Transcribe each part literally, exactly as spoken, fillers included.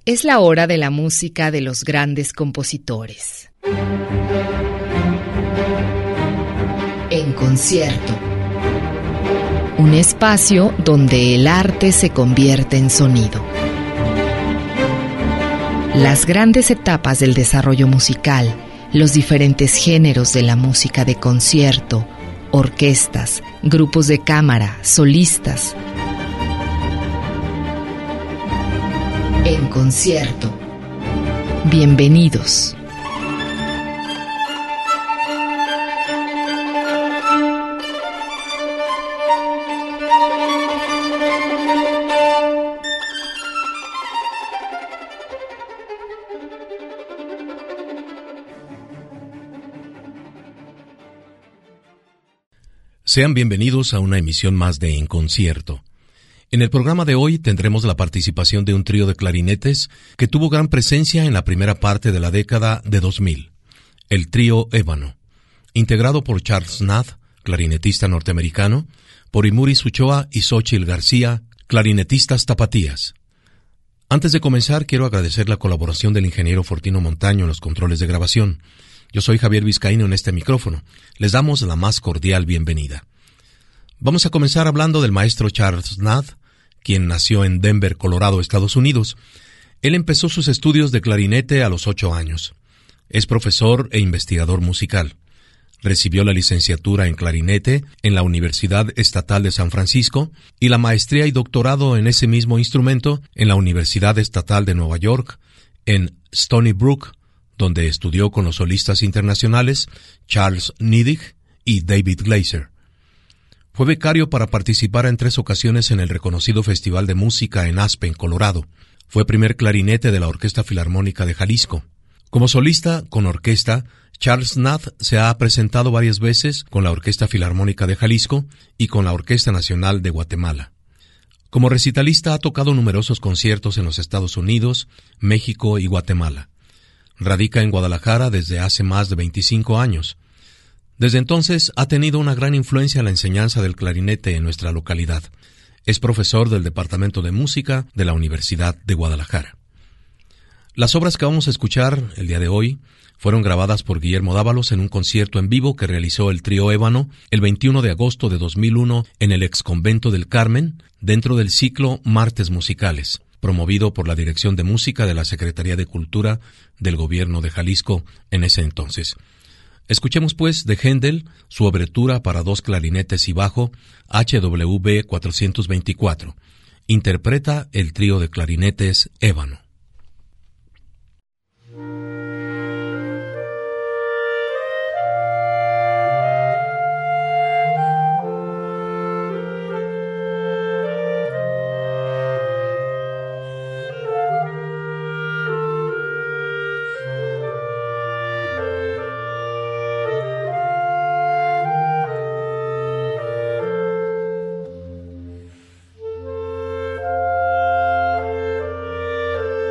Es la hora de la música de los grandes compositores. En concierto. Un espacio donde el arte se convierte en sonido. Las grandes etapas del desarrollo musical, los diferentes géneros de la música de concierto, orquestas, grupos de cámara, solistas. En concierto. Bienvenidos. Sean bienvenidos a una emisión más de En Concierto. En el programa de hoy tendremos la participación de un trío de clarinetes que tuvo gran presencia en la primera parte de la década de dos mil, el trío Ébano, integrado por Charles Nath, clarinetista norteamericano, por Imuris Uchoa y Xóchitl García, clarinetistas tapatías. Antes de comenzar, quiero agradecer la colaboración del ingeniero Fortino Montaño en los controles de grabación. Yo soy Javier Vizcaíno en este micrófono. Les damos la más cordial bienvenida. Vamos a comenzar hablando del maestro Charles Nath, quien nació en Denver, Colorado, Estados Unidos. Él empezó sus estudios de clarinete a los ocho años. Es profesor e investigador musical. Recibió la licenciatura en clarinete en la Universidad Estatal de San Francisco y la maestría y doctorado en ese mismo instrumento en la Universidad Estatal de Nueva York, en Stony Brook, donde estudió con los solistas internacionales Charles Nidig y David Glaser. Fue becario para participar en tres ocasiones en el reconocido Festival de Música en Aspen, Colorado. Fue primer clarinete de la Orquesta Filarmónica de Jalisco. Como solista con orquesta, Charles Nath se ha presentado varias veces con la Orquesta Filarmónica de Jalisco y con la Orquesta Nacional de Guatemala. Como recitalista ha tocado numerosos conciertos en los Estados Unidos, México y Guatemala. Radica en Guadalajara desde hace más de veinticinco años. Desde entonces ha tenido una gran influencia en la enseñanza del clarinete en nuestra localidad. Es profesor del Departamento de Música de la Universidad de Guadalajara. Las obras que vamos a escuchar el día de hoy fueron grabadas por Guillermo Dávalos en un concierto en vivo que realizó el trío Ébano el veintiuno de agosto de dos mil uno en el Exconvento del Carmen, dentro del ciclo Martes Musicales, promovido por la Dirección de Música de la Secretaría de Cultura del Gobierno de Jalisco en ese entonces. Escuchemos pues de Händel su obertura para dos clarinetes y bajo H W V cuatrocientos veinticuatro. Interpreta el trío de clarinetes Ébano. Thank you.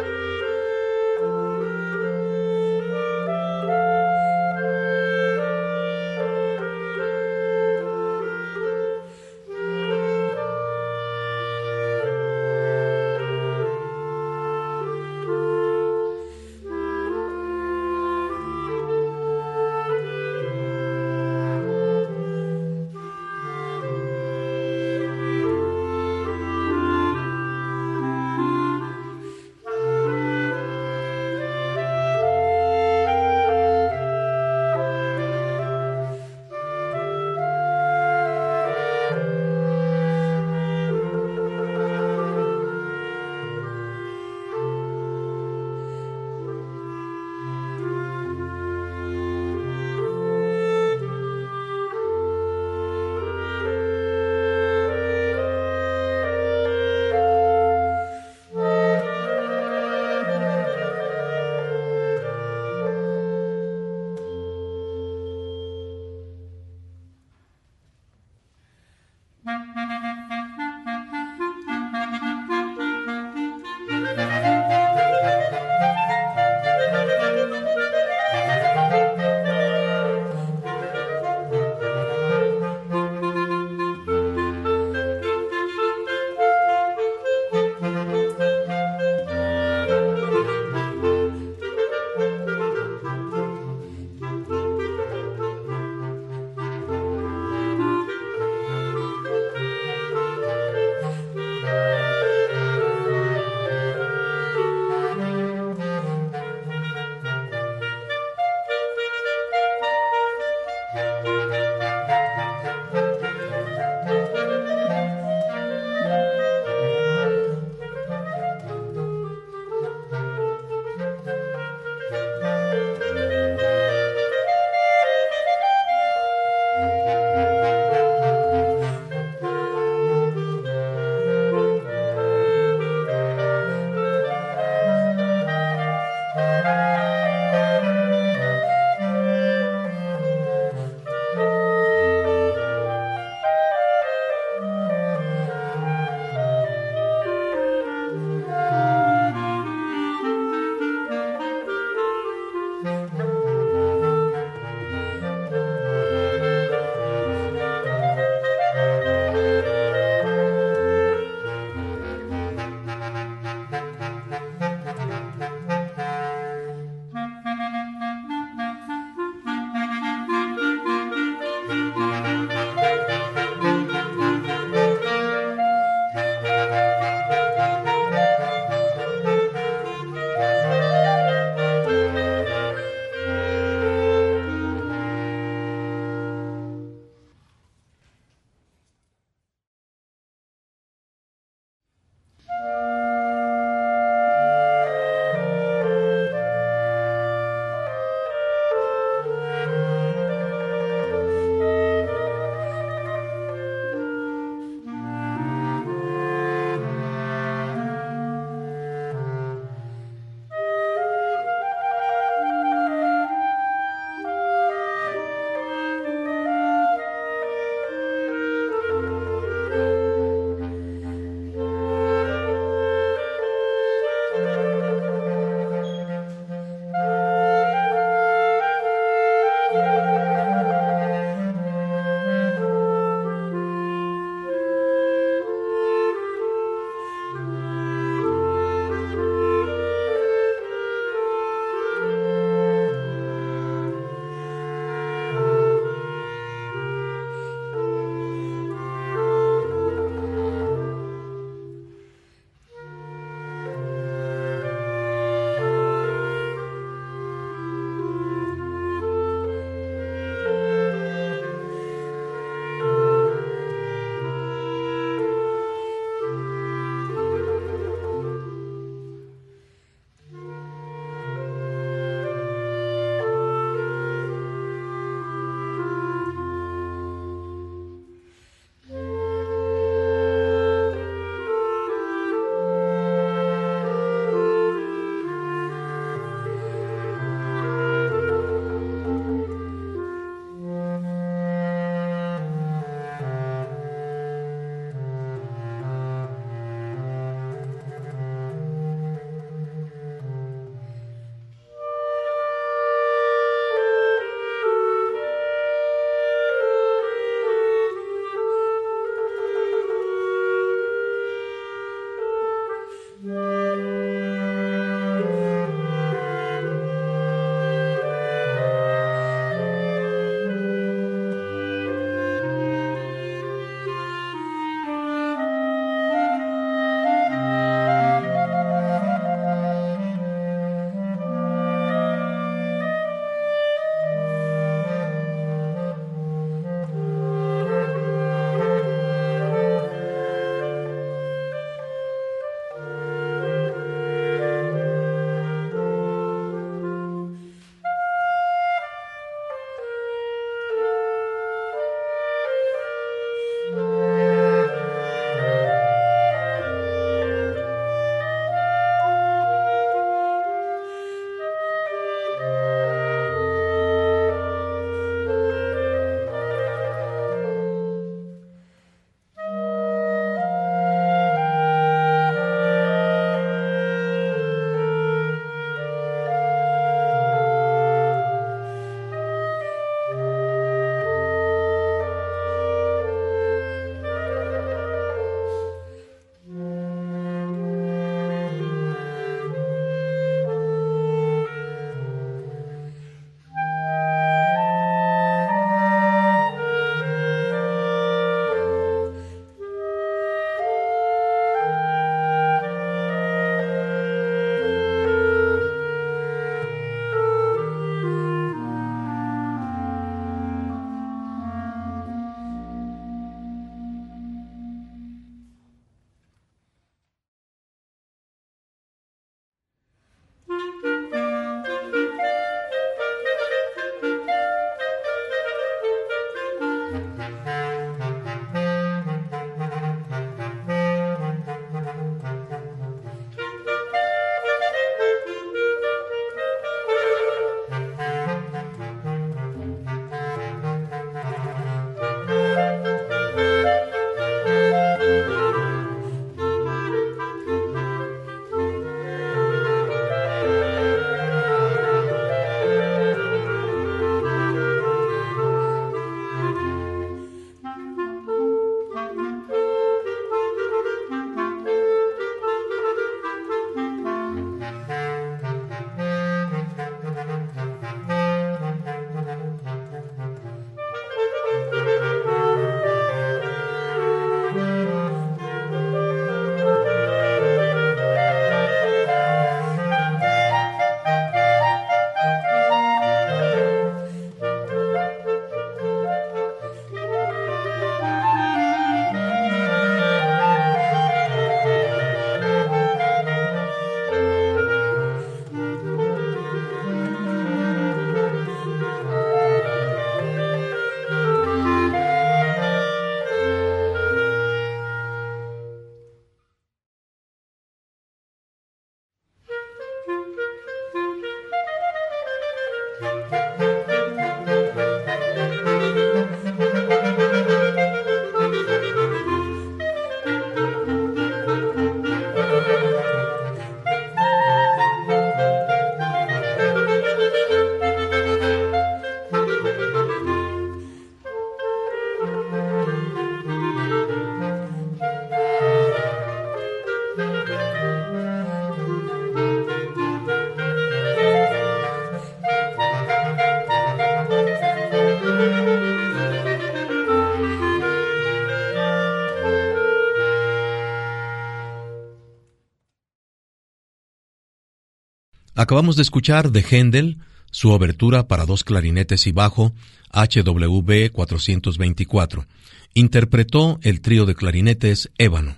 Acabamos de escuchar de Händel su obertura para dos clarinetes y bajo H W V cuatrocientos veinticuatro. Interpretó el trío de clarinetes Ébano.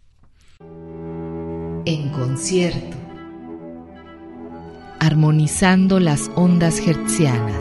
En concierto, armonizando las ondas hertzianas.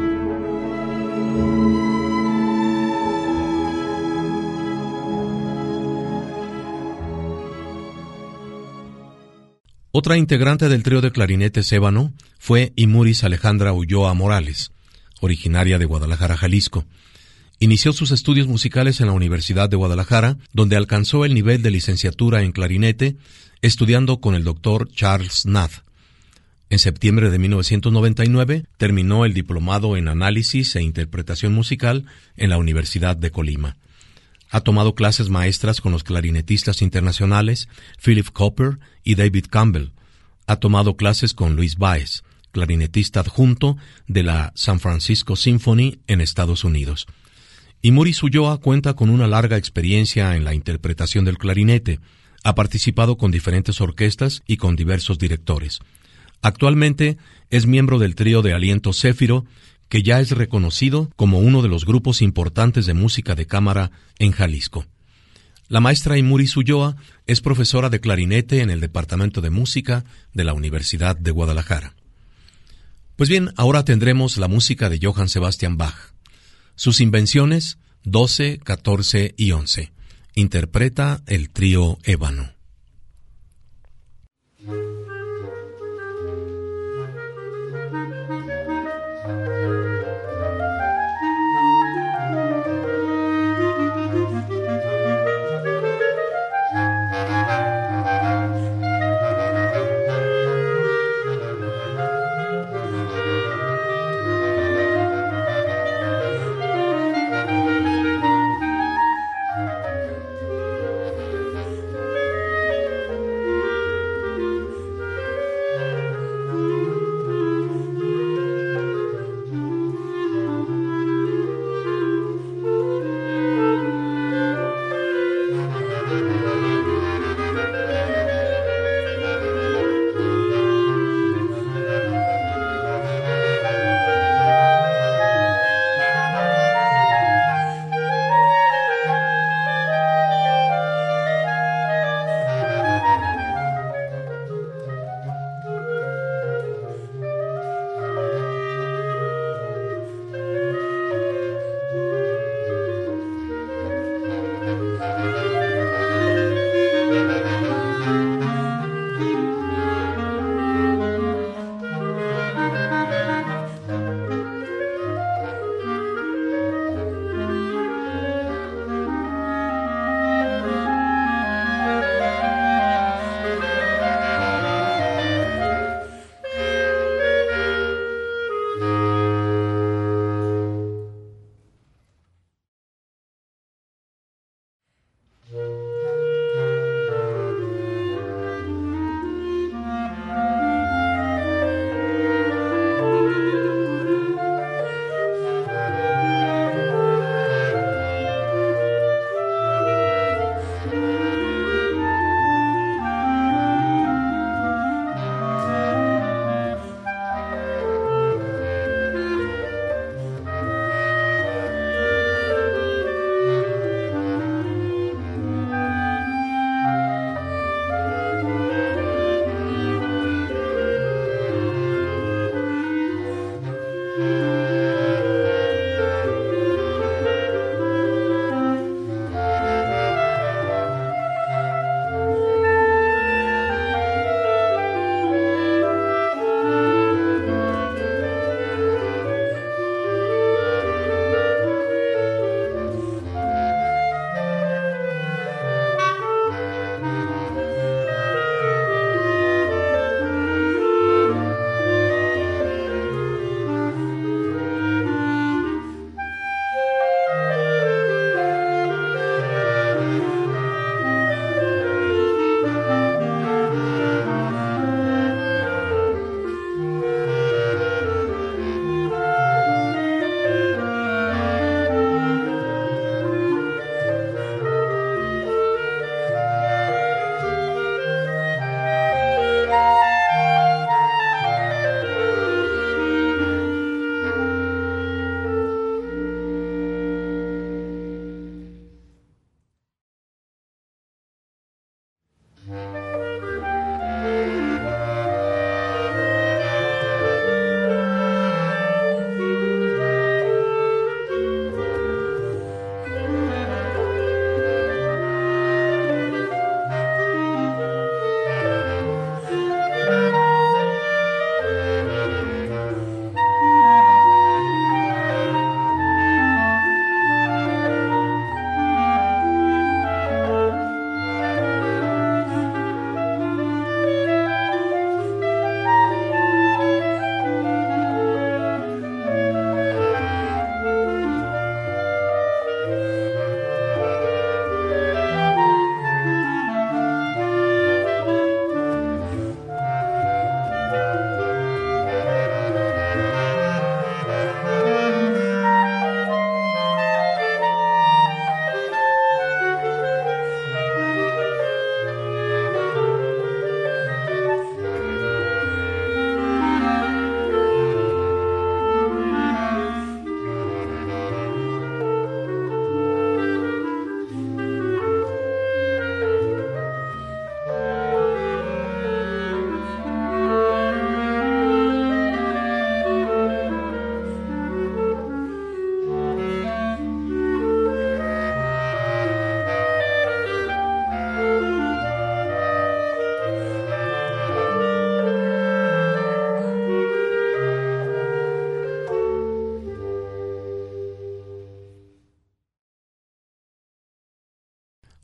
Otra integrante del trío de clarinetes Ébano fue Imuris Alejandra Ulloa Morales, originaria de Guadalajara, Jalisco. Inició sus estudios musicales en la Universidad de Guadalajara, donde alcanzó el nivel de licenciatura en clarinete, estudiando con el doctor Charles Nath. En septiembre de mil novecientos noventa y nueve terminó el diplomado en análisis e interpretación musical en la Universidad de Colima. Ha tomado clases maestras con los clarinetistas internacionales Philip Cooper y David Campbell. Ha tomado clases con Luis Báez, clarinetista adjunto de la San Francisco Symphony en Estados Unidos. Imuris Ulloa cuenta con una larga experiencia en la interpretación del clarinete. Ha participado con diferentes orquestas y con diversos directores. Actualmente es miembro del trío de Aliento Céfiro, que ya es reconocido como uno de los grupos importantes de música de cámara en Jalisco. La maestra Imuris Ulloa es profesora de clarinete en el Departamento de Música de la Universidad de Guadalajara. Pues bien, ahora tendremos la música de Johann Sebastian Bach. Sus invenciones, doce, catorce y once. Interpreta el trío Ébano.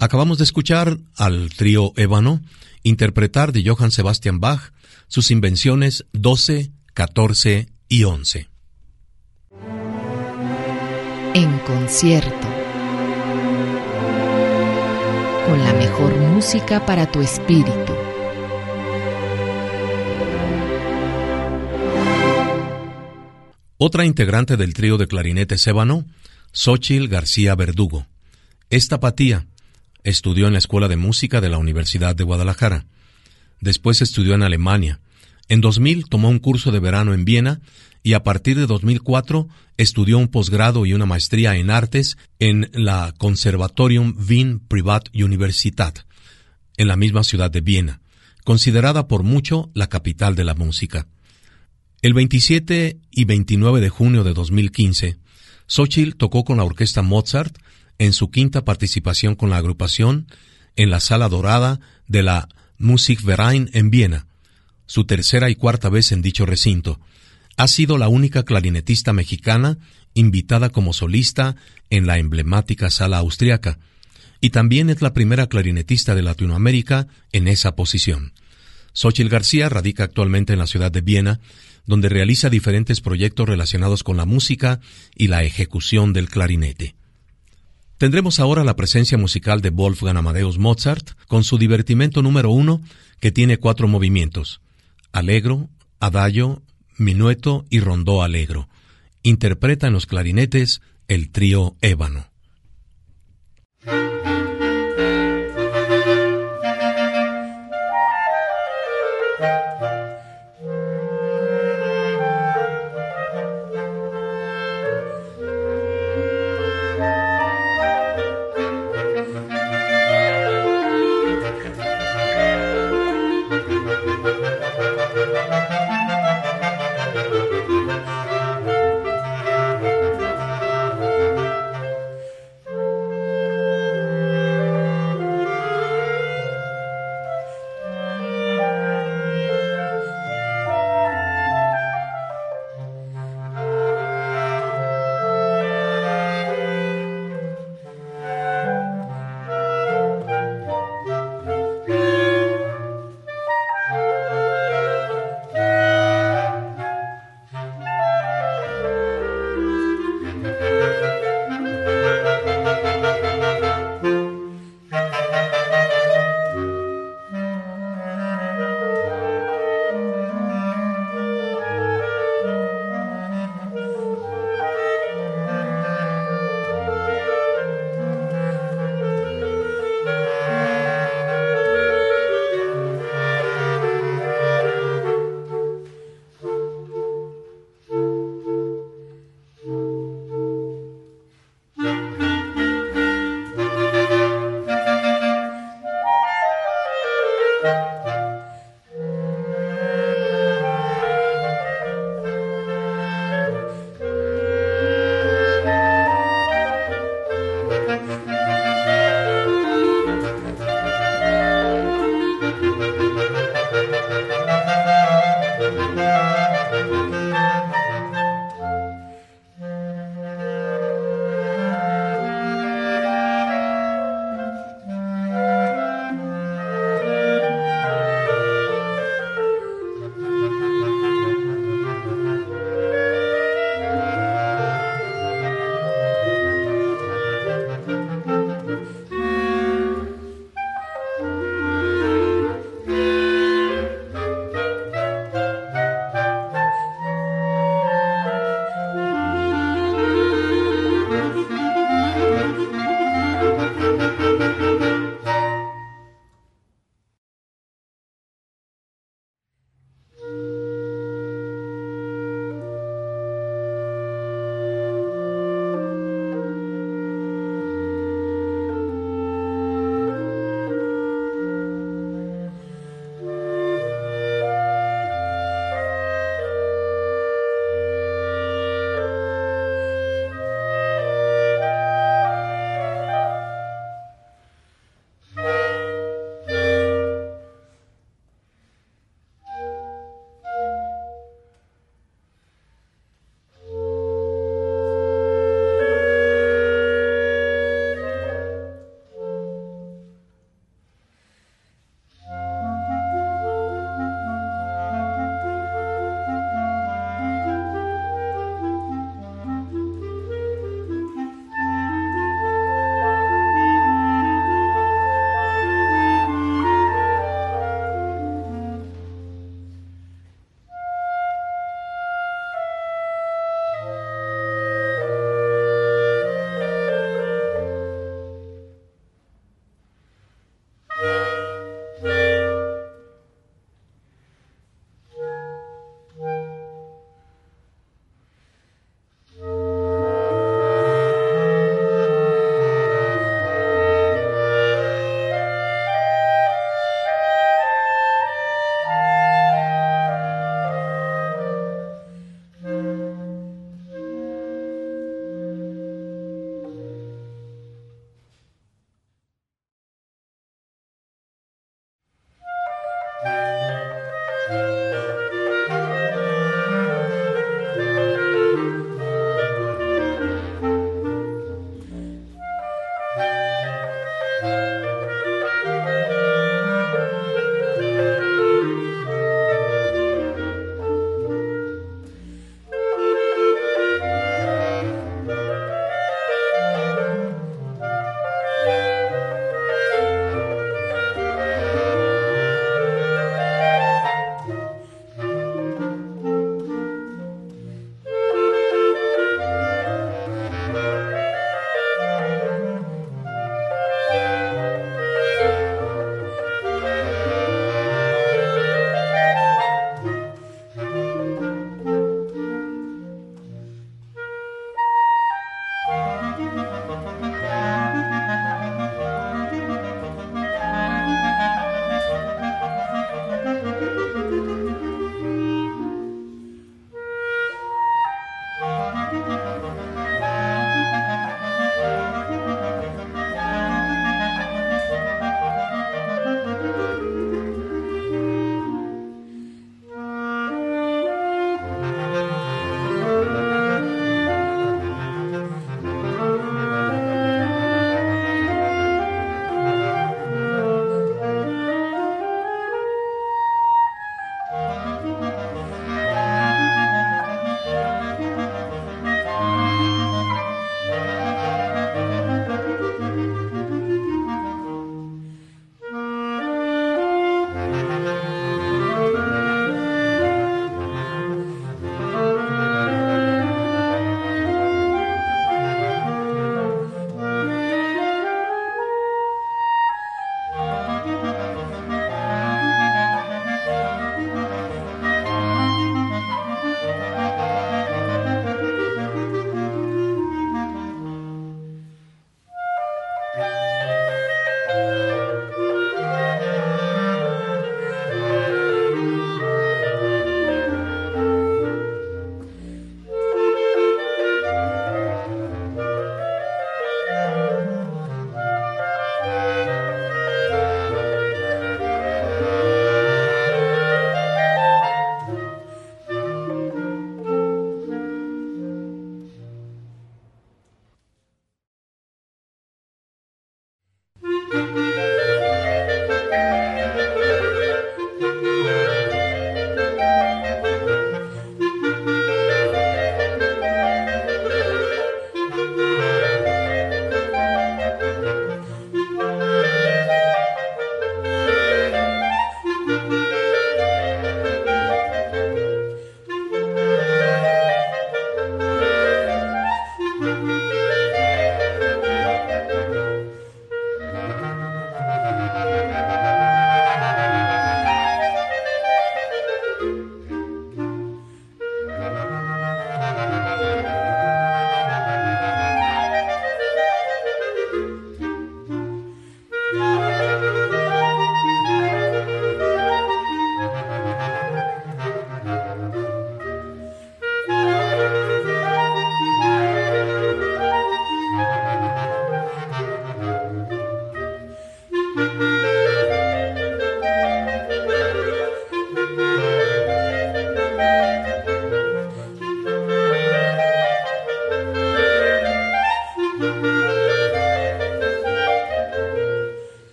Acabamos de escuchar al trío Ébano interpretar de Johann Sebastian Bach sus invenciones doce, catorce y once. En concierto. Con la mejor música para tu espíritu. Otra integrante del trío de clarinetes Ébano, Xóchitl García Verdugo. Es tapatía. Estudió en la Escuela de Música de la Universidad de Guadalajara. Después estudió en Alemania. En dos mil tomó un curso de verano en Viena y a partir de dos mil cuatro estudió un posgrado y una maestría en artes en la Conservatorium Wien Privatuniversität, en la misma ciudad de Viena, considerada por mucho la capital de la música. El veintisiete y veintinueve de junio de dos mil quince, Xóchitl tocó con la Orquesta Mozart en su quinta participación con la agrupación en la Sala Dorada de la Musikverein en Viena, su tercera y cuarta vez en dicho recinto. Ha sido la única clarinetista mexicana invitada como solista en la emblemática sala austriaca, y también es la primera clarinetista de Latinoamérica en esa posición. Xóchitl García radica actualmente en la ciudad de Viena, donde realiza diferentes proyectos relacionados con la música y la ejecución del clarinete. Tendremos ahora la presencia musical de Wolfgang Amadeus Mozart con su divertimento número uno, que tiene cuatro movimientos: allegro, adagio, minueto y rondó allegro. Interpreta en los clarinetes el trío Ébano.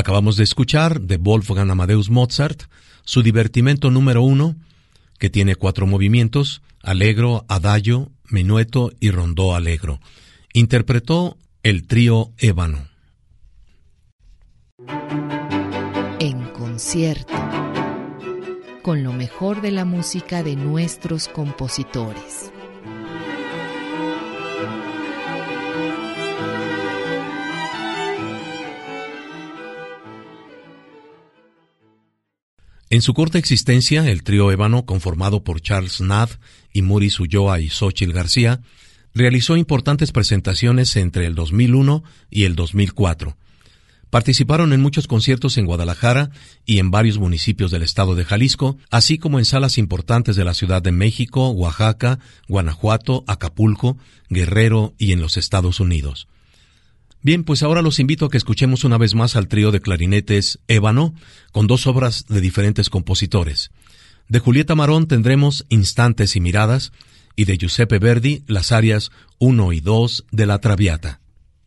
Acabamos de escuchar de Wolfgang Amadeus Mozart su divertimento número uno, que tiene cuatro movimientos: allegro, adagio, menueto y rondó allegro. Interpretó el trío Ébano. En concierto, con lo mejor de la música de nuestros compositores. En su corta existencia, el trío Ébano, conformado por Charles Nadd y Muris Ulloa y Xóchitl García, realizó importantes presentaciones entre el dos mil uno y el dos mil cuatro. Participaron en muchos conciertos en Guadalajara y en varios municipios del estado de Jalisco, así como en salas importantes de la Ciudad de México, Oaxaca, Guanajuato, Acapulco, Guerrero y en los Estados Unidos. Bien, pues ahora los invito a que escuchemos una vez más al trío de clarinetes Ébano, con dos obras de diferentes compositores. De Julieta Marón tendremos Instantes y Miradas, y de Giuseppe Verdi las arias uno y dos de la Traviata.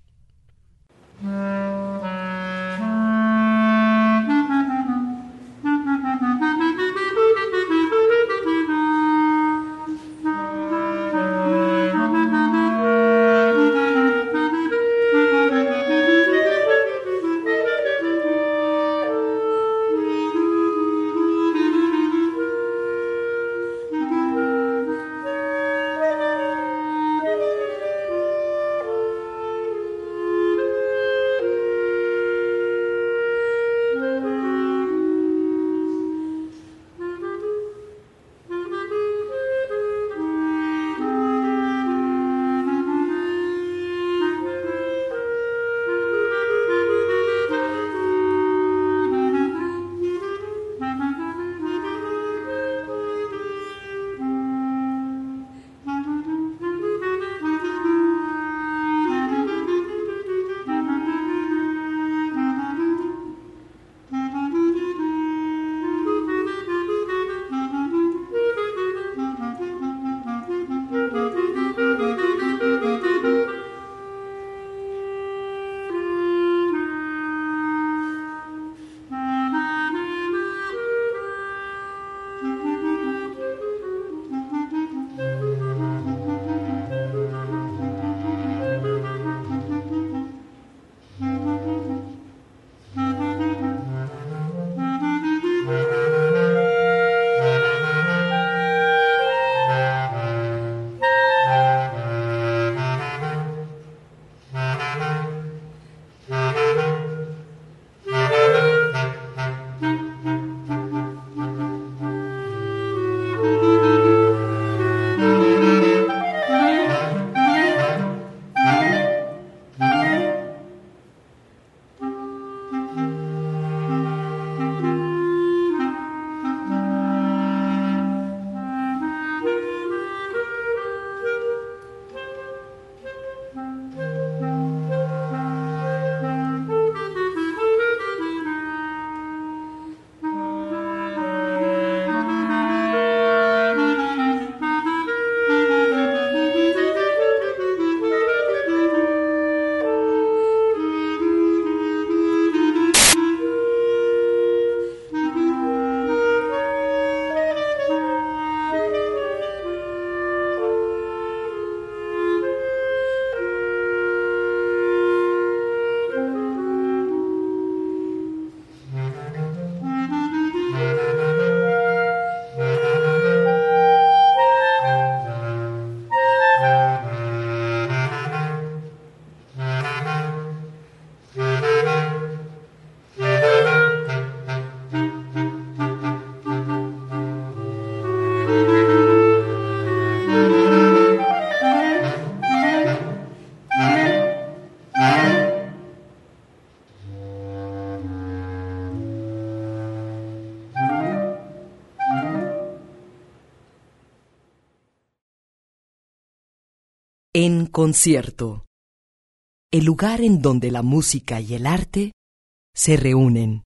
En concierto, el lugar en donde la música y el arte se reúnen.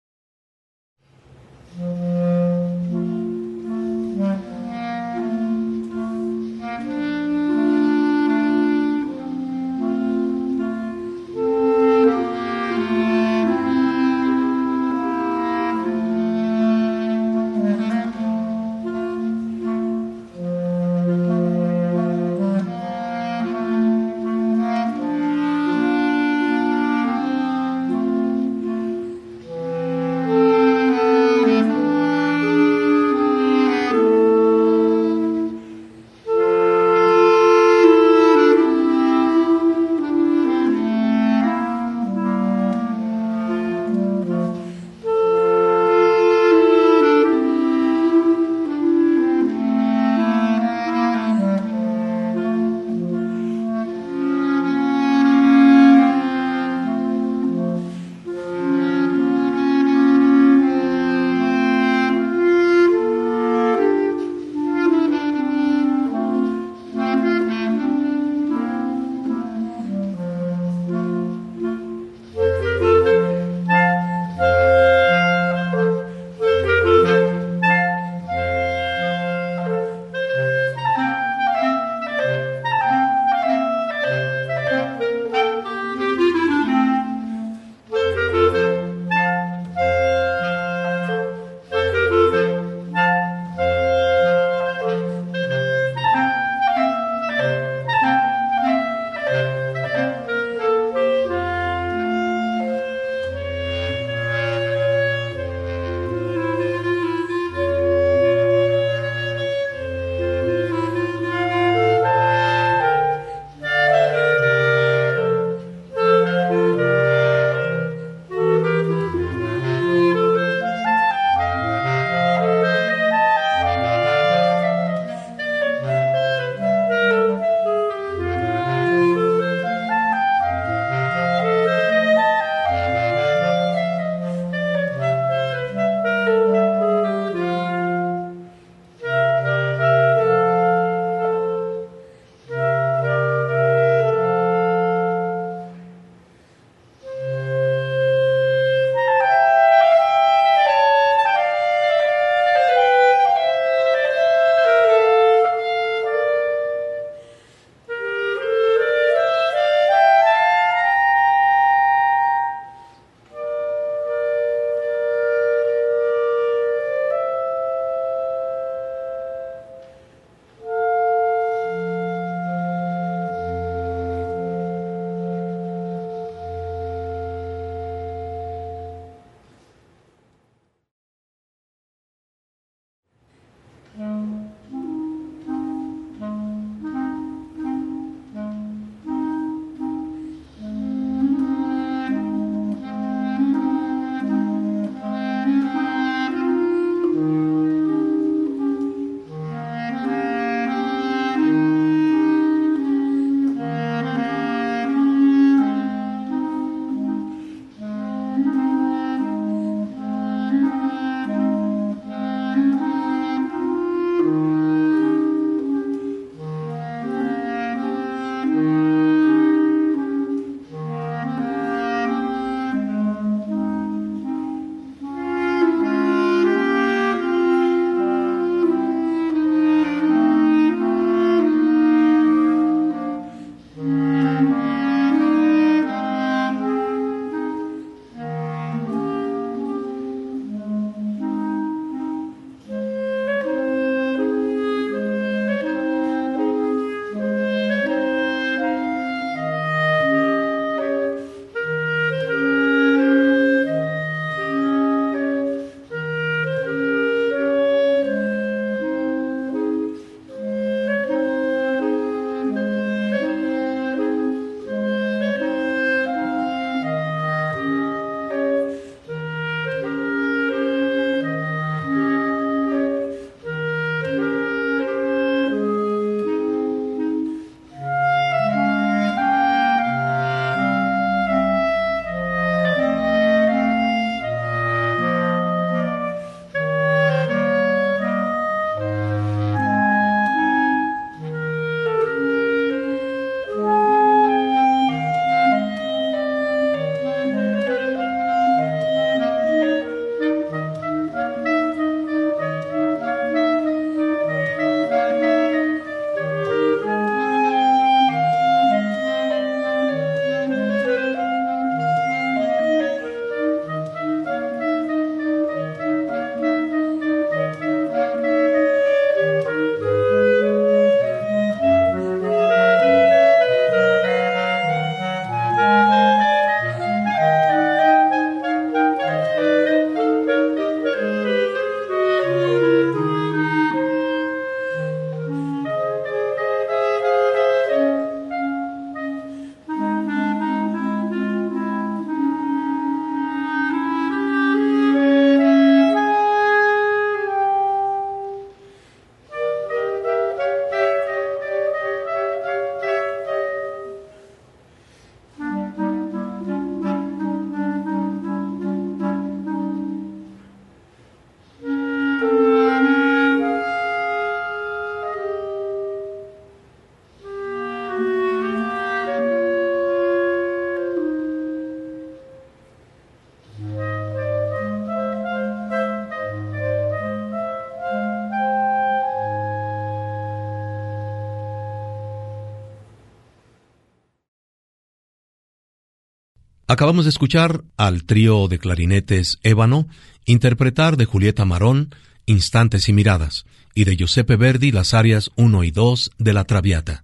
Acabamos de escuchar al trío de clarinetes Ébano interpretar de Julieta Marón Instantes y Miradas, y de Giuseppe Verdi las arias uno y dos de la Traviata.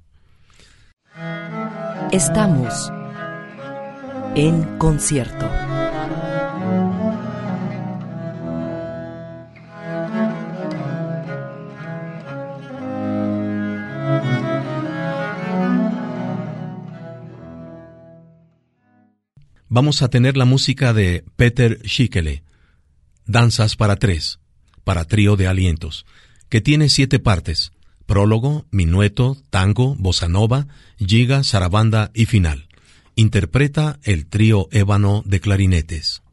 Estamos en concierto. Vamos a tener la música de Peter Schickele, Danzas para tres, para trío de alientos, que tiene siete partes: prólogo, minueto, tango, bossa nova, giga, sarabanda y final. Interpreta el trío Ébano de clarinetes.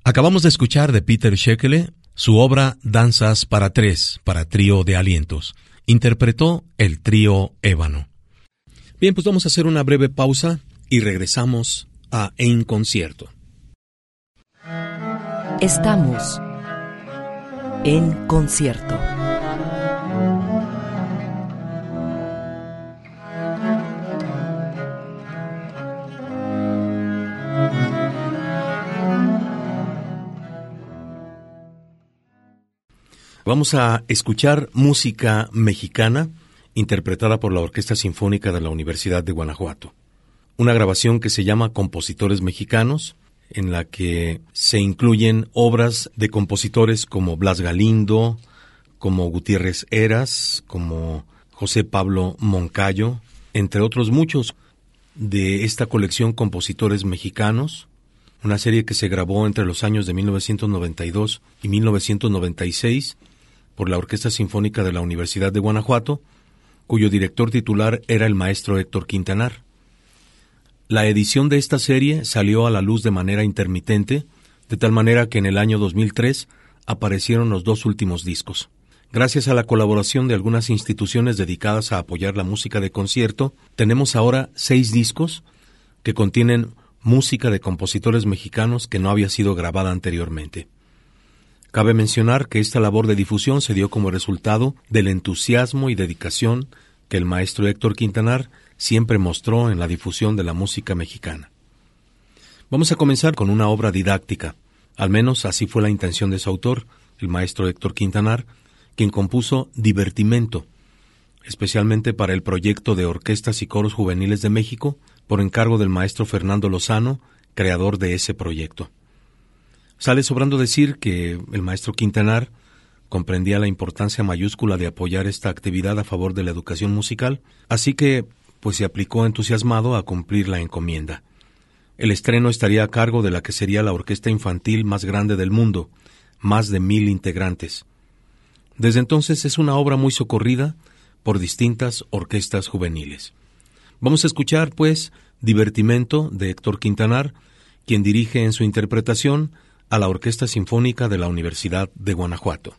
Acabamos de escuchar de Peter Schekele su obra Danzas para tres, para trío de alientos. Interpretó el trío Ébano. Bien, pues vamos a hacer una breve pausa y regresamos a En Concierto. Estamos en concierto. Vamos a escuchar música mexicana interpretada por la Orquesta Sinfónica de la Universidad de Guanajuato. Una grabación que se llama Compositores Mexicanos, en la que se incluyen obras de compositores como Blas Galindo, como Gutiérrez Heras, como José Pablo Moncayo, entre otros muchos de esta colección Compositores Mexicanos, una serie que se grabó entre los años de mil novecientos noventa y dos y mil novecientos noventa y seis por la Orquesta Sinfónica de la Universidad de Guanajuato, cuyo director titular era el maestro Héctor Quintanar. La edición de esta serie salió a la luz de manera intermitente, de tal manera que en el año dos mil tres aparecieron los dos últimos discos. Gracias a la colaboración de algunas instituciones dedicadas a apoyar la música de concierto, tenemos ahora seis discos que contienen música de compositores mexicanos que no había sido grabada anteriormente. Cabe mencionar que esta labor de difusión se dio como resultado del entusiasmo y dedicación que el maestro Héctor Quintanar siempre mostró en la difusión de la música mexicana. Vamos a comenzar con una obra didáctica, al menos así fue la intención de su autor, el maestro Héctor Quintanar, quien compuso Divertimento, especialmente para el proyecto de Orquestas y Coros Juveniles de México, por encargo del maestro Fernando Lozano, creador de ese proyecto. Sale sobrando decir que el maestro Quintanar comprendía la importancia mayúscula de apoyar esta actividad a favor de la educación musical, así que pues se aplicó entusiasmado a cumplir la encomienda. El estreno estaría a cargo de la que sería la orquesta infantil más grande del mundo, más de mil integrantes. Desde entonces es una obra muy socorrida por distintas orquestas juveniles. Vamos a escuchar, pues, Divertimento de Héctor Quintanar, quien dirige en su interpretación a la Orquesta Sinfónica de la Universidad de Guanajuato.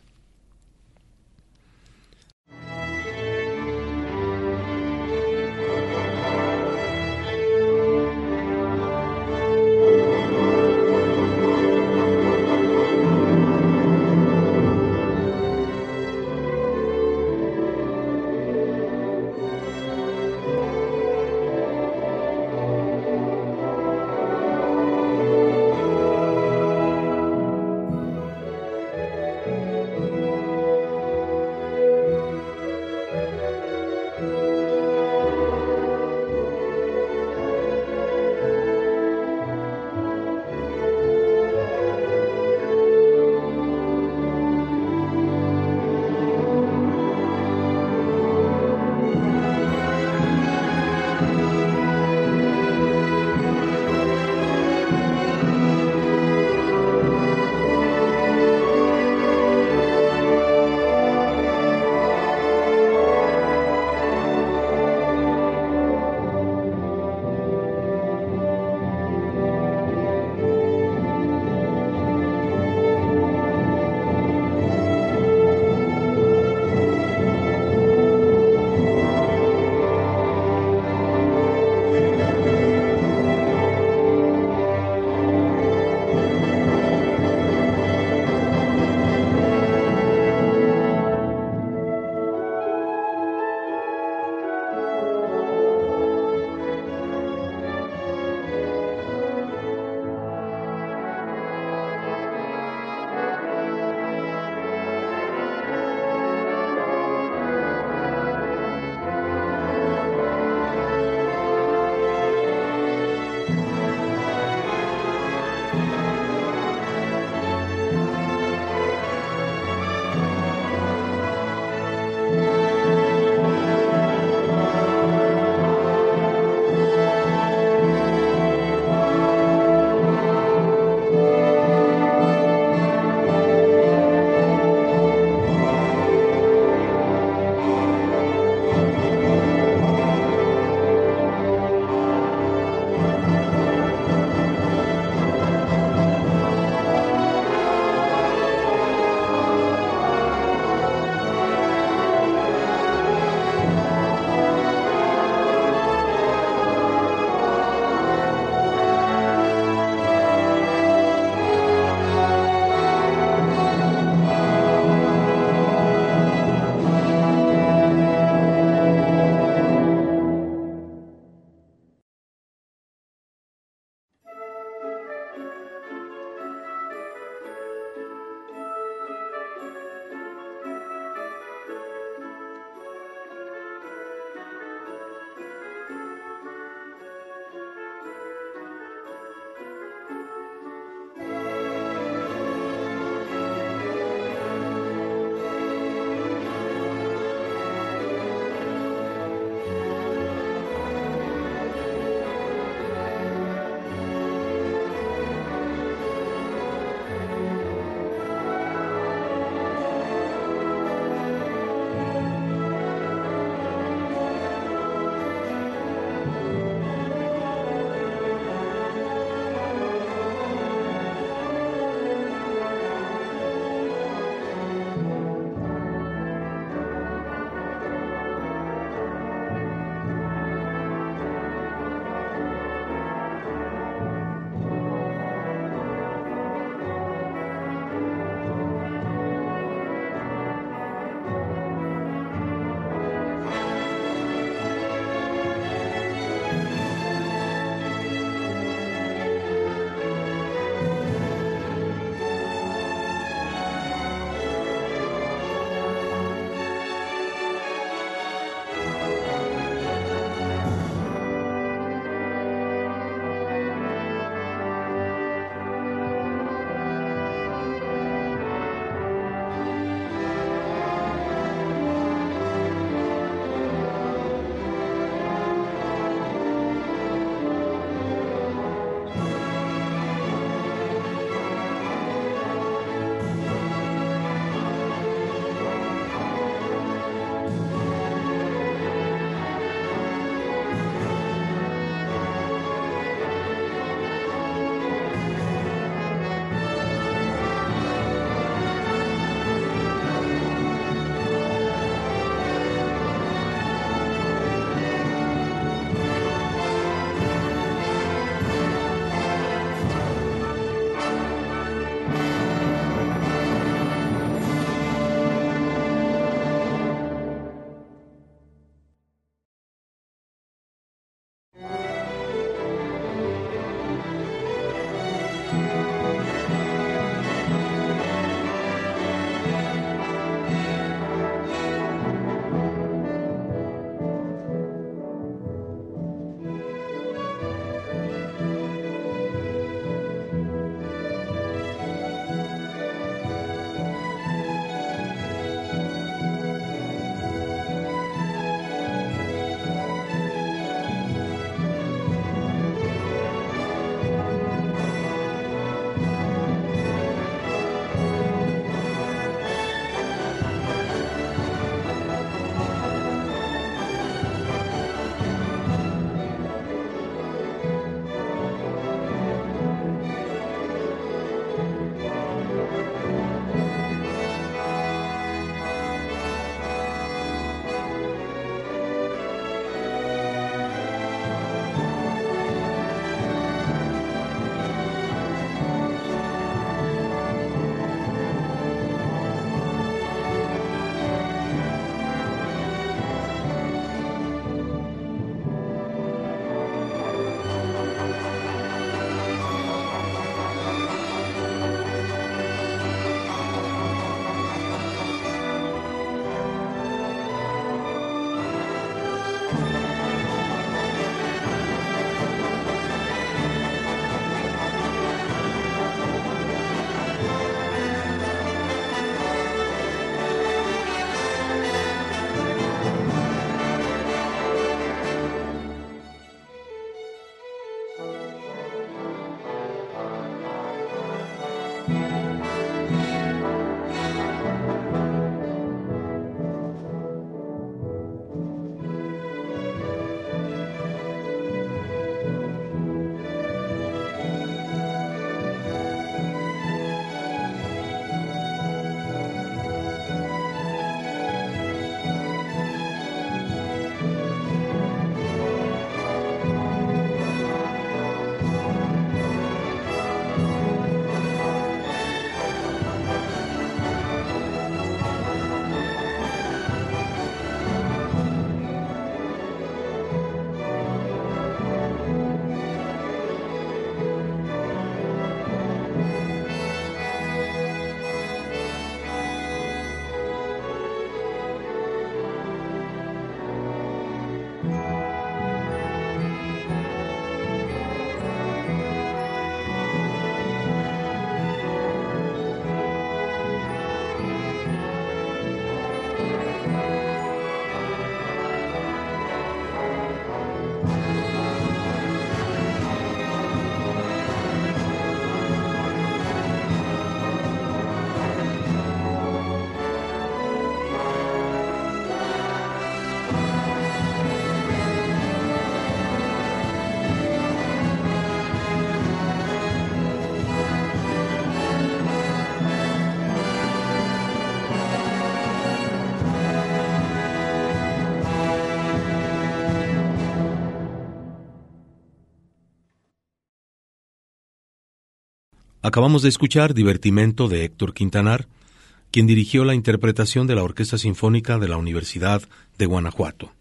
Acabamos de escuchar Divertimento de Héctor Quintanar, quien dirigió la interpretación de la Orquesta Sinfónica de la Universidad de Guanajuato.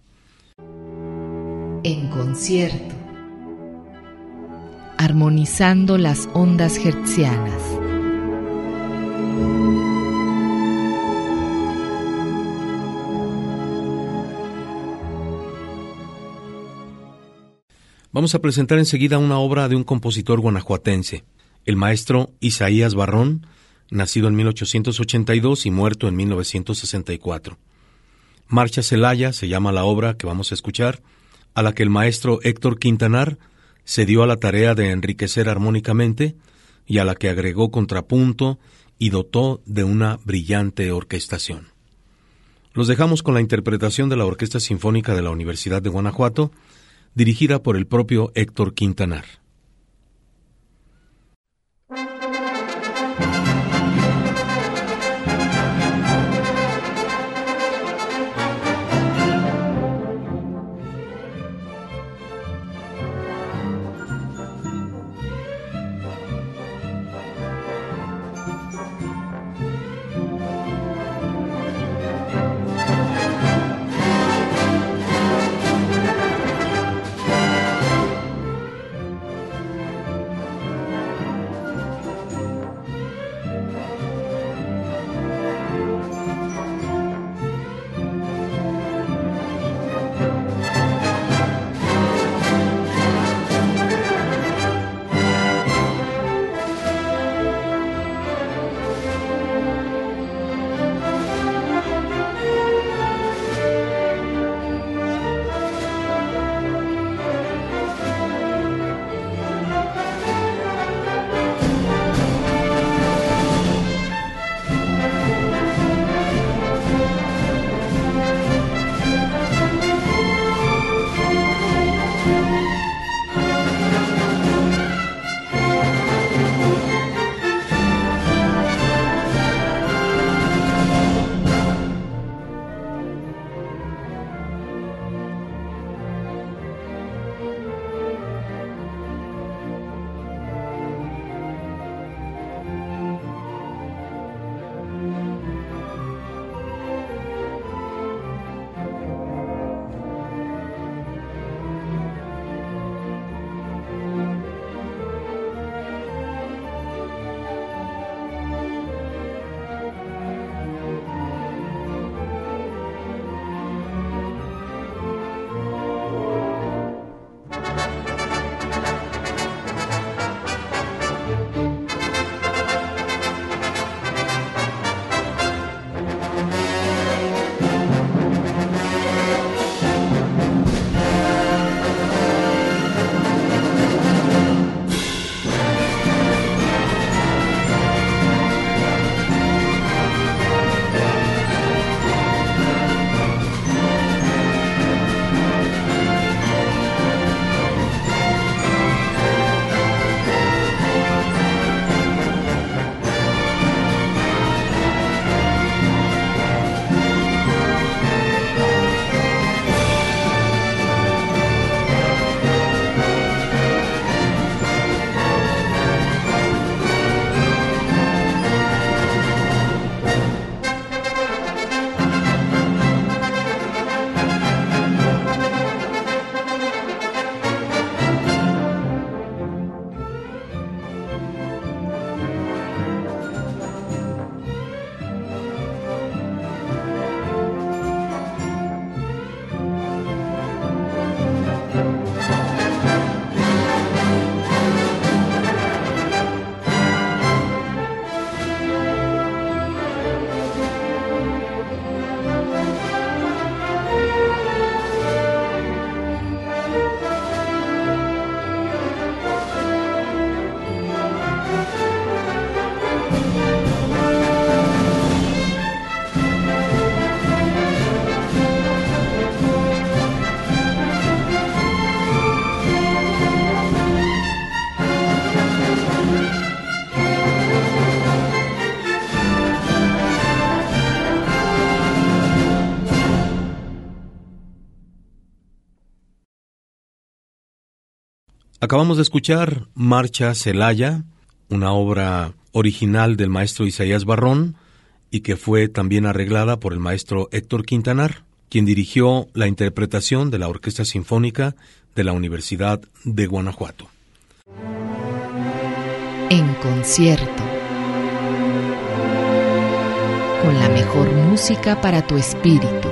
En concierto, armonizando las ondas hertzianas. Vamos a presentar enseguida una obra de un compositor guanajuatense, el maestro Isaías Barrón, nacido en mil ochocientos ochenta y dos y muerto en mil novecientos sesenta y cuatro. Marcha Celaya se llama la obra que vamos a escuchar, a la que el maestro Héctor Quintanar se dio a la tarea de enriquecer armónicamente y a la que agregó contrapunto y dotó de una brillante orquestación. Los dejamos con la interpretación de la Orquesta Sinfónica de la Universidad de Guanajuato, dirigida por el propio Héctor Quintanar. Acabamos de escuchar Marcha Celaya, una obra original del maestro Isaías Barrón y que fue también arreglada por el maestro Héctor Quintanar, quien dirigió la interpretación de la Orquesta Sinfónica de la Universidad de Guanajuato. En concierto, con la mejor música para tu espíritu.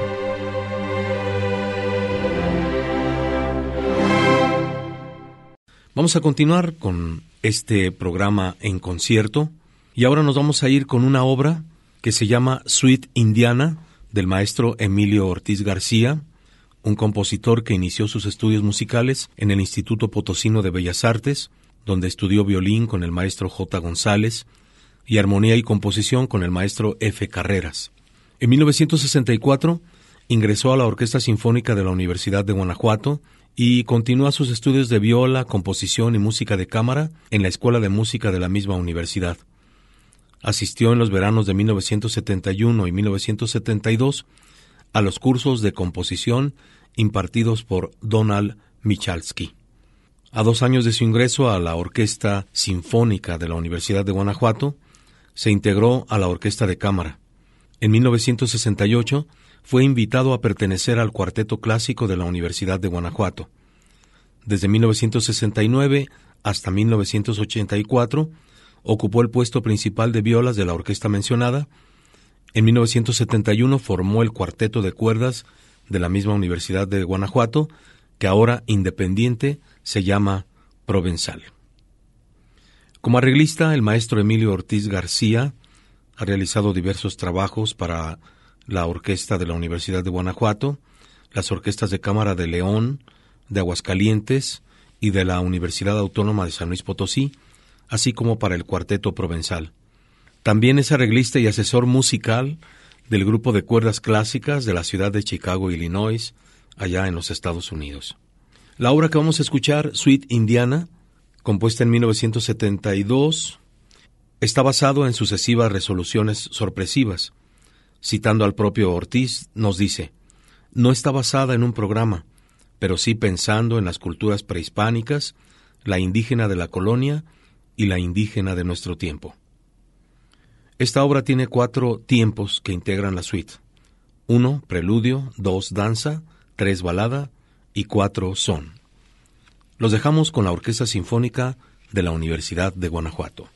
Vamos a continuar con este programa en concierto y ahora nos vamos a ir con una obra que se llama Suite Indiana del maestro Emilio Ortiz García, un compositor que inició sus estudios musicales en el Instituto Potosino de Bellas Artes, donde estudió violín con el maestro J. González y armonía y composición con el maestro F. Carreras. En mil novecientos sesenta y cuatro ingresó a la Orquesta Sinfónica de la Universidad de Guanajuato y continúa sus estudios de viola, composición y música de cámara en la Escuela de Música de la misma universidad. Asistió en los veranos de mil novecientos setenta y uno y mil novecientos setenta y dos a los cursos de composición impartidos por Donald Michalski. A dos años de su ingreso a la Orquesta Sinfónica de la Universidad de Guanajuato, se integró a la Orquesta de Cámara. En mil novecientos sesenta y ocho fue invitado a pertenecer al Cuarteto Clásico de la Universidad de Guanajuato. Desde mil novecientos sesenta y nueve hasta mil novecientos ochenta y cuatro ocupó el puesto principal de violas de la orquesta mencionada. En mil novecientos setenta y uno formó el Cuarteto de Cuerdas de la misma Universidad de Guanajuato, que ahora independiente se llama Provenzal. Como arreglista, el maestro Emilio Ortiz García ha realizado diversos trabajos para la Orquesta de la Universidad de Guanajuato, las orquestas de cámara de León, de Aguascalientes y de la Universidad Autónoma de San Luis Potosí, así como para el Cuarteto Provenzal. También es arreglista y asesor musical del grupo de cuerdas clásicas de la ciudad de Chicago, Illinois, allá en los Estados Unidos. La obra que vamos a escuchar, Suite Indiana, compuesta en mil novecientos setenta y dos, está basado en sucesivas resoluciones sorpresivas. Citando al propio Ortiz, nos dice: no está basada en un programa, pero sí pensando en las culturas prehispánicas, la indígena de la colonia y la indígena de nuestro tiempo. Esta obra tiene cuatro tiempos que integran la suite. Uno, preludio; dos, danza; tres, balada; y cuatro, son. Los dejamos con la Orquesta Sinfónica de la Universidad de Guanajuato.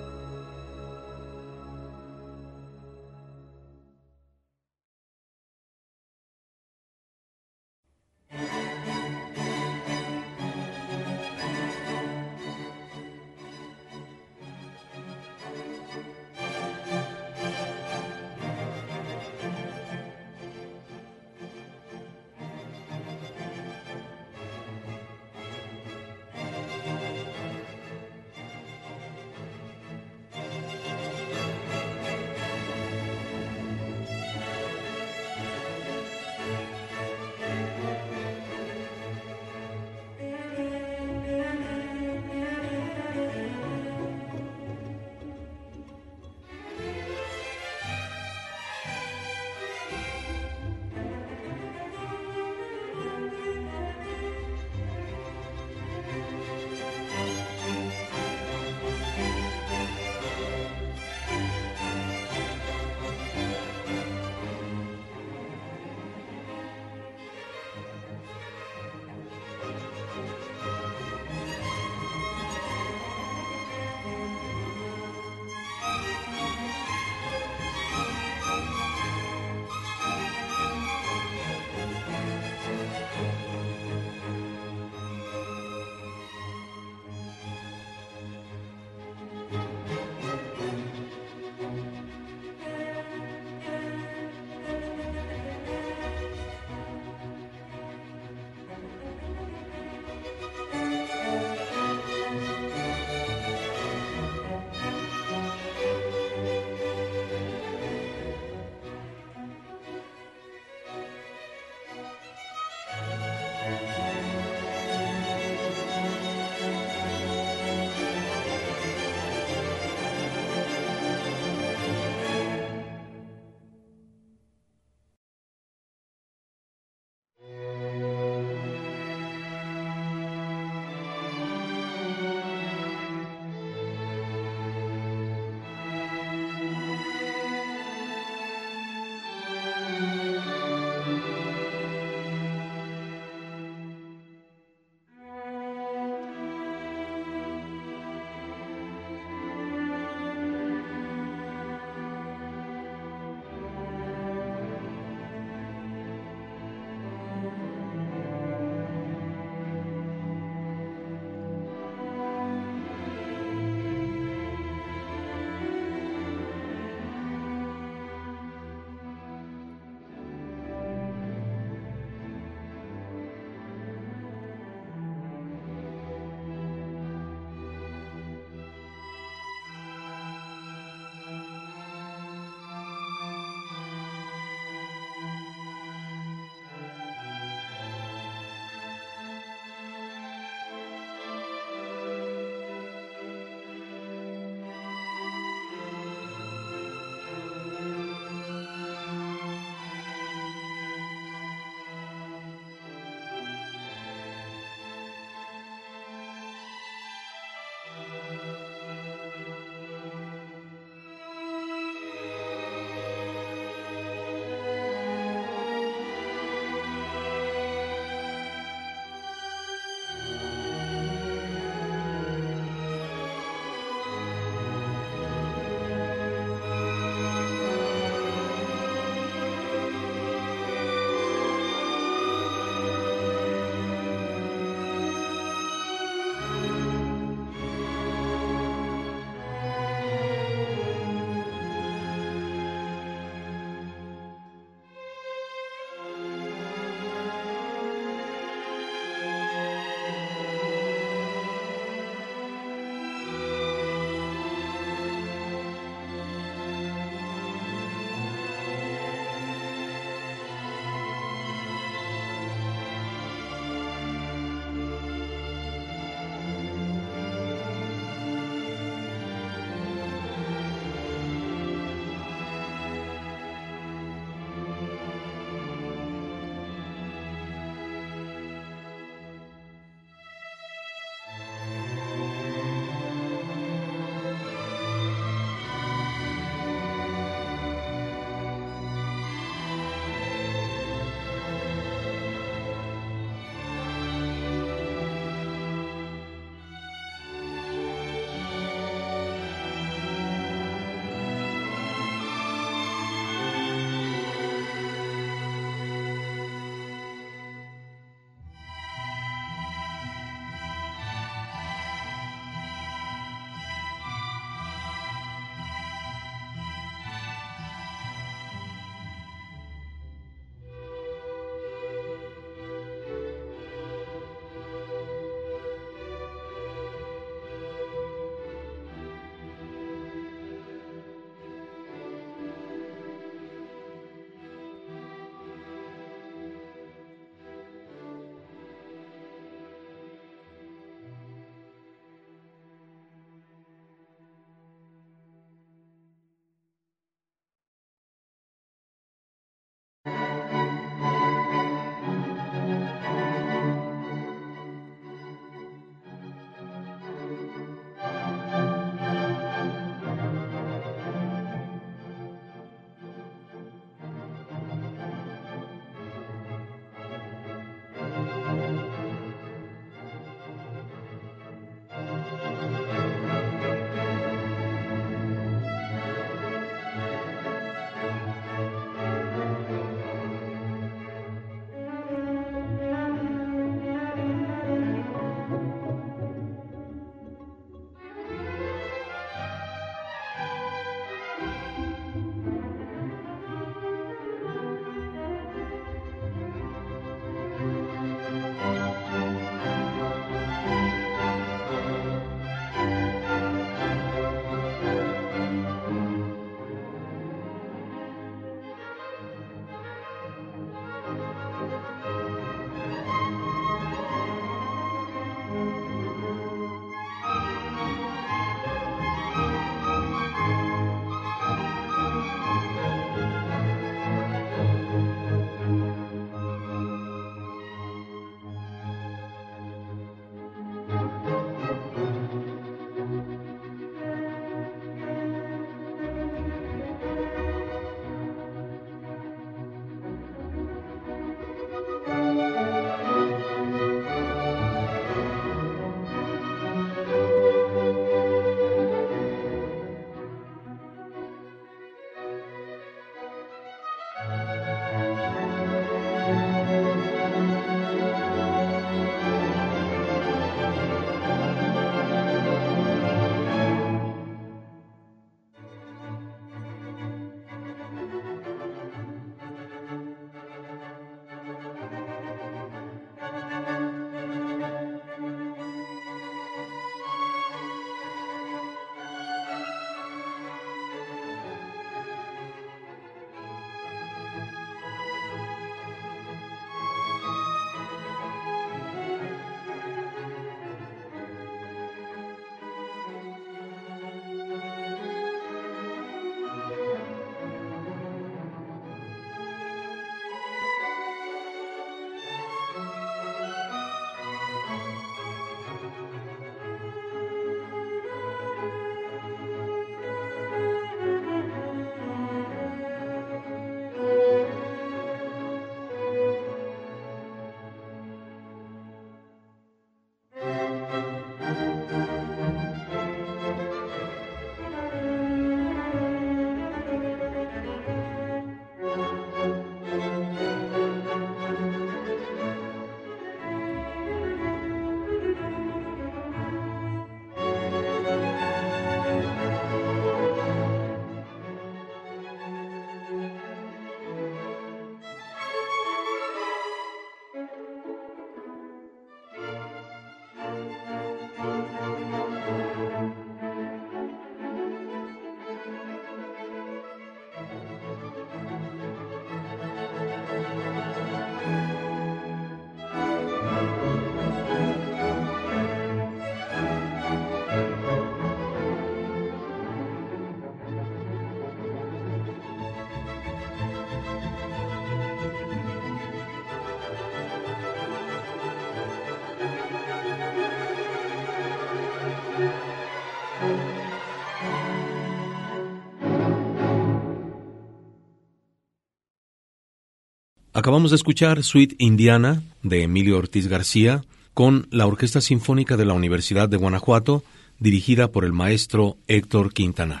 Acabamos de escuchar Suite Indiana de Emilio Ortiz García con la Orquesta Sinfónica de la Universidad de Guanajuato, dirigida por el maestro Héctor Quintanar.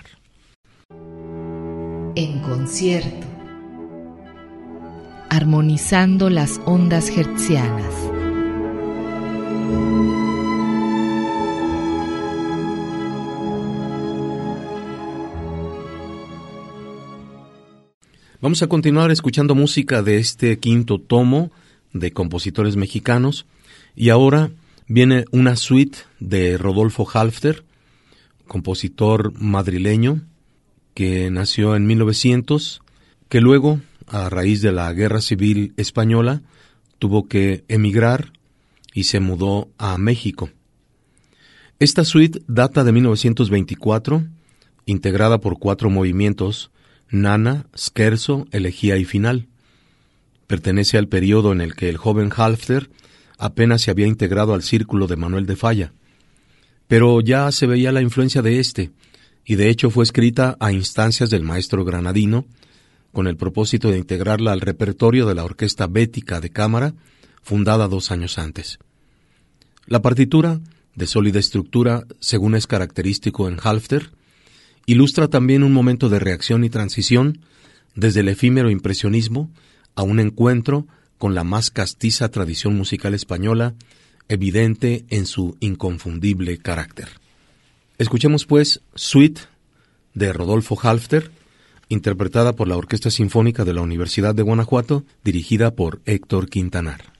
En concierto, armonizando las ondas hertzianas. Vamos a continuar escuchando música de este quinto tomo de compositores mexicanos, y ahora viene una suite de Rodolfo Halffter, compositor madrileño que nació en mil novecientos, que luego, a raíz de la Guerra Civil Española, tuvo que emigrar y se mudó a México. Esta suite data de mil novecientos veinticuatro, integrada por cuatro movimientos: Nana, Scherzo, Elegía y Final. Pertenece al periodo en el que el joven Halffter apenas se había integrado al círculo de Manuel de Falla, pero ya se veía la influencia de éste, y de hecho fue escrita a instancias del maestro granadino, con el propósito de integrarla al repertorio de la Orquesta Bética de Cámara, fundada dos años antes. La partitura, de sólida estructura, según es característico en Halffter, ilustra también un momento de reacción y transición desde el efímero impresionismo a un encuentro con la más castiza tradición musical española, evidente en su inconfundible carácter. Escuchemos pues Suite de Rodolfo Halffter, interpretada por la Orquesta Sinfónica de la Universidad de Guanajuato, dirigida por Héctor Quintanar.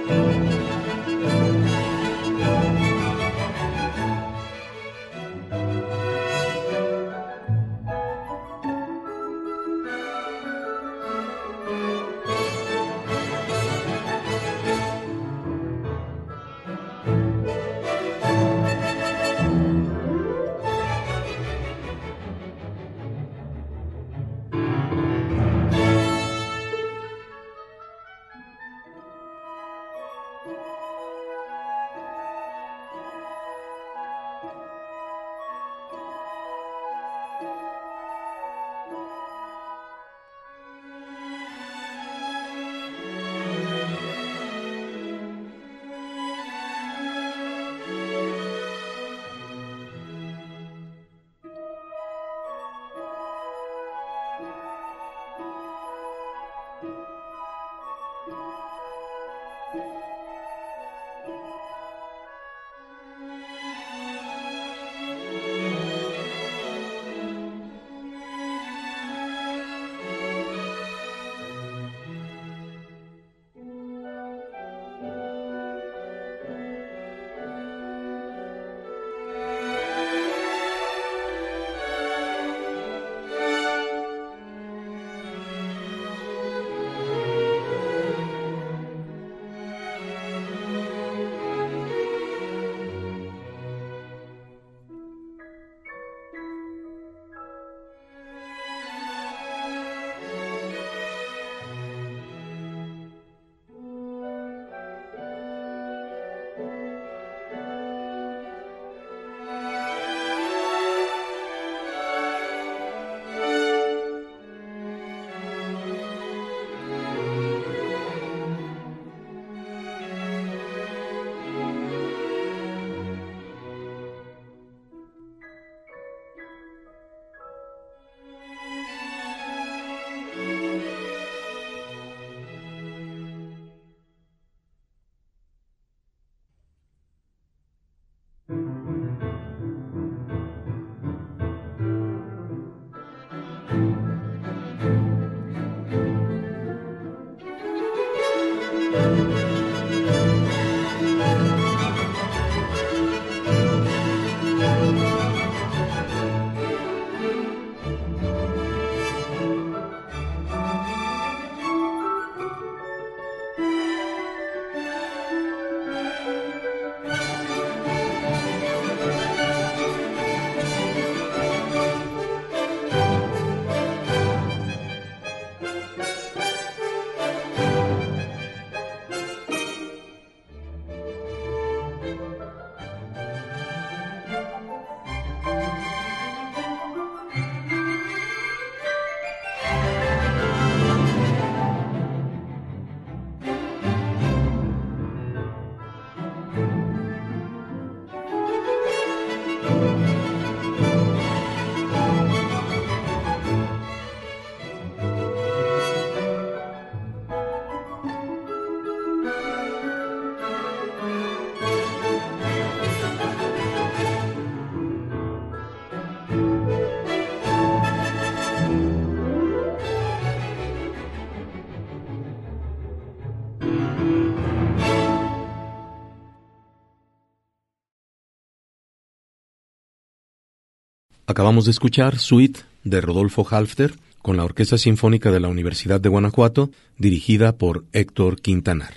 Acabamos de escuchar Suite de Rodolfo Halfter con la Orquesta Sinfónica de la Universidad de Guanajuato, dirigida por Héctor Quintanar.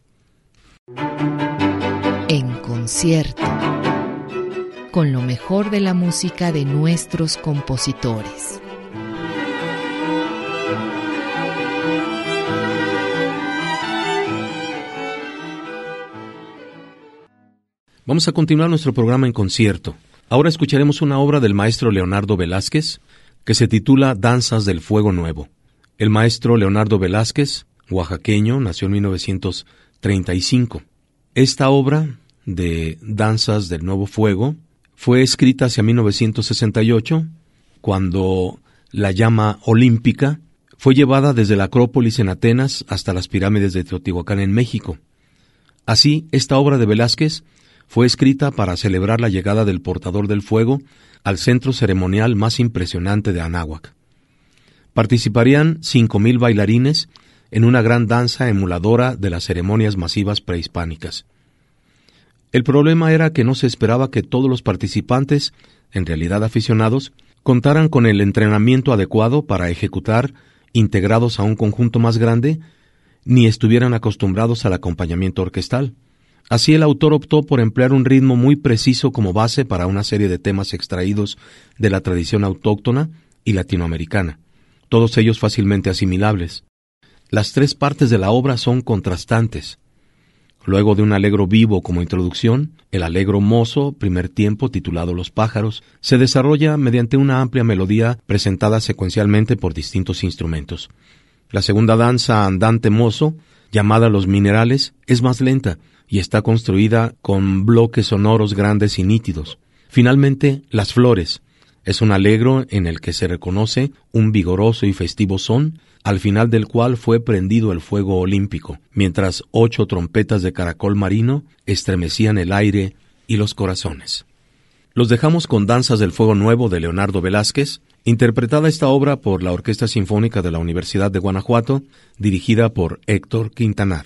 En concierto, con lo mejor de la música de nuestros compositores. Vamos a continuar nuestro programa en concierto. Ahora escucharemos una obra del maestro Leonardo Velázquez que se titula Danzas del Fuego Nuevo. El maestro Leonardo Velázquez, oaxaqueño, nació en mil novecientos treinta y cinco. Esta obra de Danzas del Nuevo Fuego fue escrita hacia mil novecientos sesenta y ocho, cuando la llama olímpica fue llevada desde la Acrópolis en Atenas hasta las pirámides de Teotihuacán en México. Así, esta obra de Velázquez fue escrita para celebrar la llegada del portador del fuego al centro ceremonial más impresionante de Anáhuac. Participarían cinco mil bailarines en una gran danza emuladora de las ceremonias masivas prehispánicas. El problema era que no se esperaba que todos los participantes, en realidad aficionados, contaran con el entrenamiento adecuado para ejecutar, integrados a un conjunto más grande, ni estuvieran acostumbrados al acompañamiento orquestal. Así el autor optó por emplear un ritmo muy preciso como base para una serie de temas extraídos de la tradición autóctona y latinoamericana, todos ellos fácilmente asimilables. Las tres partes de la obra son contrastantes. Luego de un allegro vivo como introducción, el allegro mozo, primer tiempo, titulado Los pájaros, se desarrolla mediante una amplia melodía presentada secuencialmente por distintos instrumentos. La segunda danza andante mozo, llamada Los minerales, es más lenta y está construida con bloques sonoros grandes y nítidos. Finalmente, Las flores es un allegro en el que se reconoce un vigoroso y festivo son, al final del cual fue prendido el fuego olímpico, mientras ocho trompetas de caracol marino estremecían el aire y los corazones. Los dejamos con Danzas del Fuego Nuevo de Leonardo Velázquez, interpretada esta obra por la Orquesta Sinfónica de la Universidad de Guanajuato, dirigida por Héctor Quintanar.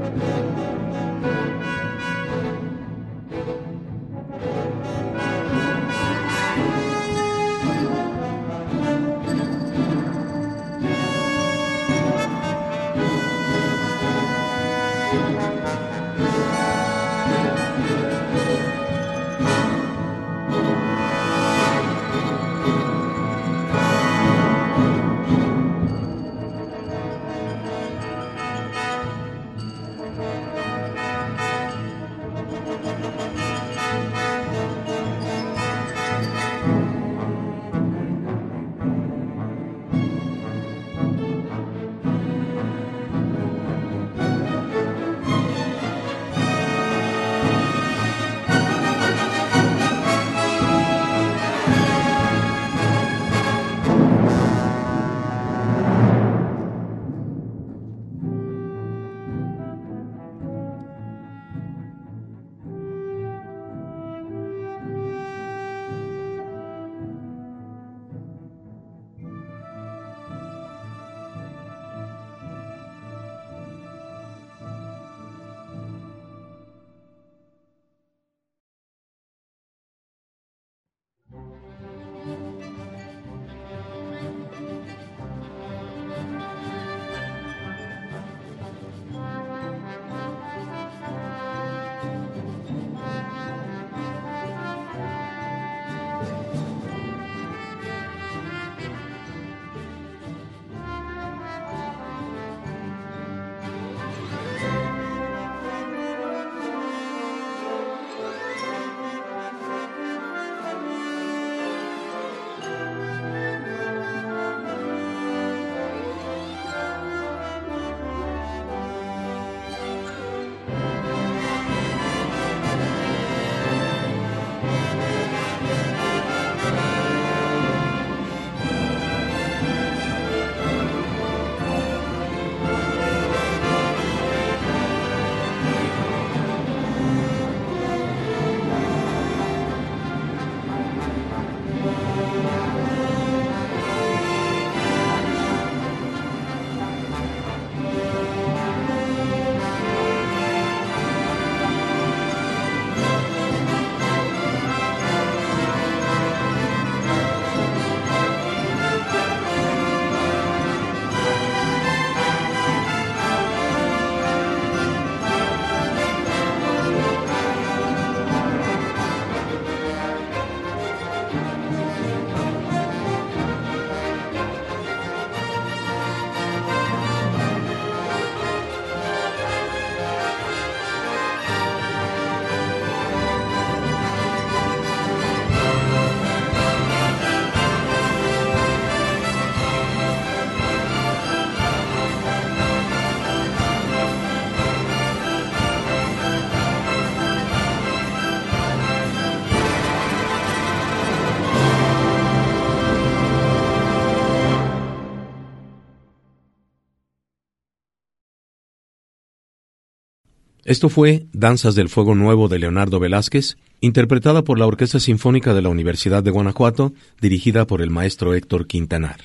Esto fue Danzas del Fuego Nuevo de Leonardo Velázquez, interpretada por la Orquesta Sinfónica de la Universidad de Guanajuato, dirigida por el maestro Héctor Quintanar.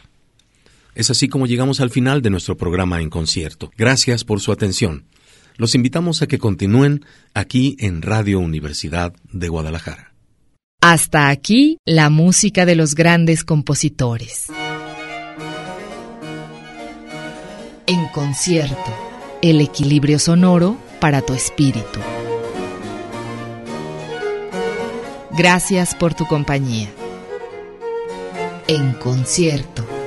Es así como llegamos al final de nuestro programa en concierto. Gracias por su atención. Los invitamos a que continúen aquí en Radio Universidad de Guadalajara. Hasta aquí la música de los grandes compositores. En concierto, el equilibrio sonoro para tu espíritu. Gracias por tu compañía. En concierto.